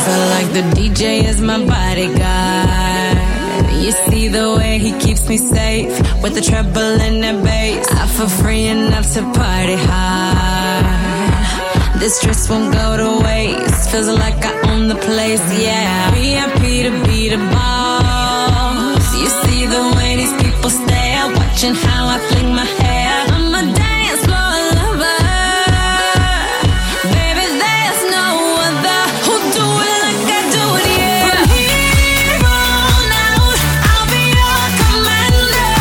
feel like the DJ is my bodyguard. You see the way he keeps me safe with the treble and the bass. I feel free enough to party hard. This dress won't go to waste. Feels like I own the place, yeah. VIP to be the boss. You see the way these people stare, watching how I fling my hair. I'm a dance floor lover. Baby, there's no other who do it like I do it, yeah. From here on out, I'll be your commander.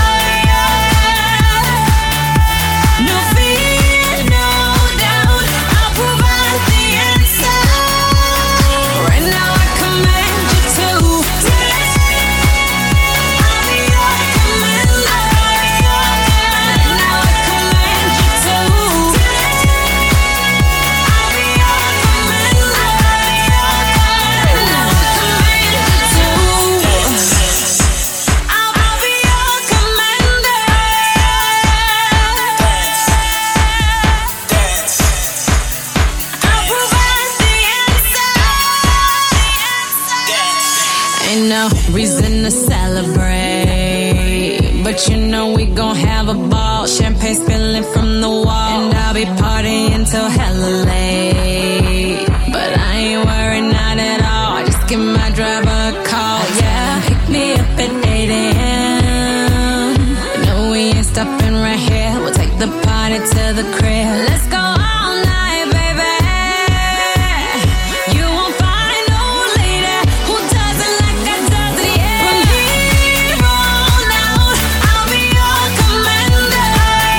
No fear, no doubt, I'll provide the answer. Right now I command you to dance. I'll be your commander. Right now I command you to dance. I'll be your commander. Right now I command you to dance. I'll be your commander. I'll provide the answer. Ain't no reason to celebrate, but you know we gon' have a ball. Champagne spilling from the wall, and I'll be partying till hella late. But I ain't worried, not at all. Just give my driver a call, yeah. Pick me up at 8 a.m. No, we ain't stopping right here. We'll take the party to the crib. Let's go all night, baby. You won't find no lady who does it like I does it, yeah. From here on out, I'll be your commander.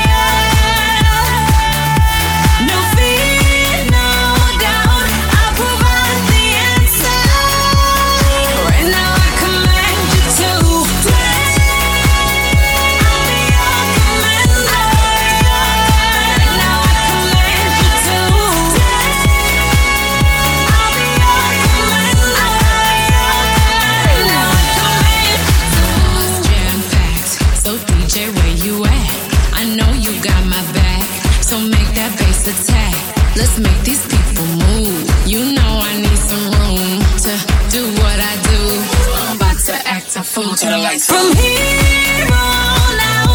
No fear, no doubt, I'll provide the answer. Right now I command you to dance. I'll be your commander. Right now I command you to dance. I'll be your commander. Right now I command you to. It's jam-packed, so DJ, where you at? I know you got my back, so make that bass attack. Let's make these people move. You know I need some room to do what I do. I'm about to act a fool to the lights. From here on out,